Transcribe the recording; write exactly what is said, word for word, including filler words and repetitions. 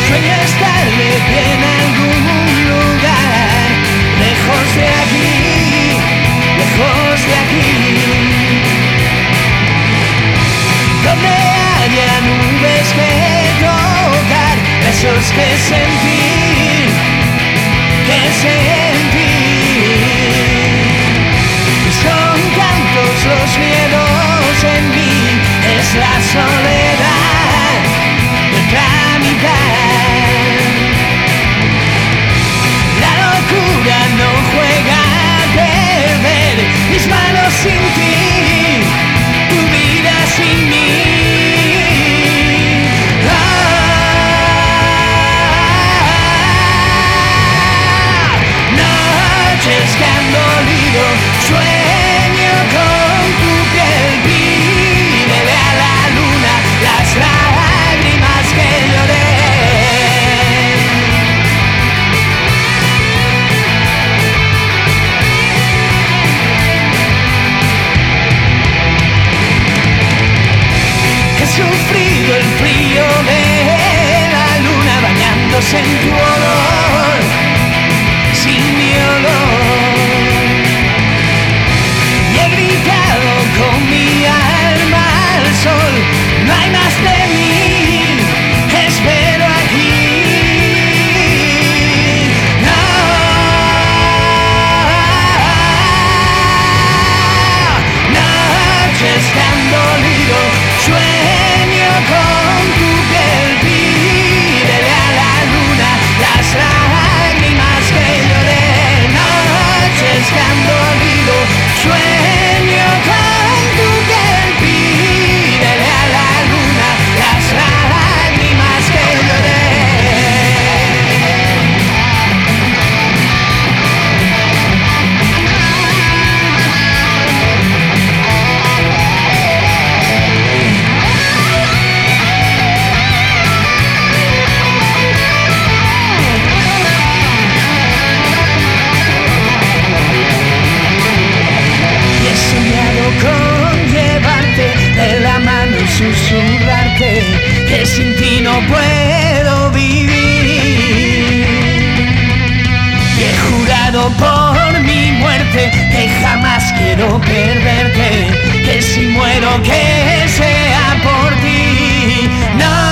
Sueño estar de pie en algún lugar, lejos de aquí, lejos de aquí, donde haya nubes que tocar, besos que sentir, que sentir. Y son tantos los miedos en mí, es la soledad de tramitar. La locura no juega a perder, mis manos sin ti, tu vida sin mí. Ah, noches que han dolido, sueño con tu piel, pídele a la luna las lágrimas que lloré. He sufrido el frío de la luna bañándose en tu olor, sin mi olor. Y he gritado con mi alma al sol, no hay más de mí, espero aquí. No, noches que han dolido, sueño con tu piel, pídele a la luna las lágrimas que lloré. Noches que han dolido, sueño con tu piel, pídele a la luna las lágrimas que lloré. Y he soñado con llevarte de la mano y susurrarte que sin ti no puedo vivir. Y he jurado por mi muerte que jamás quiero perderte, que si muero que sea por ti. No.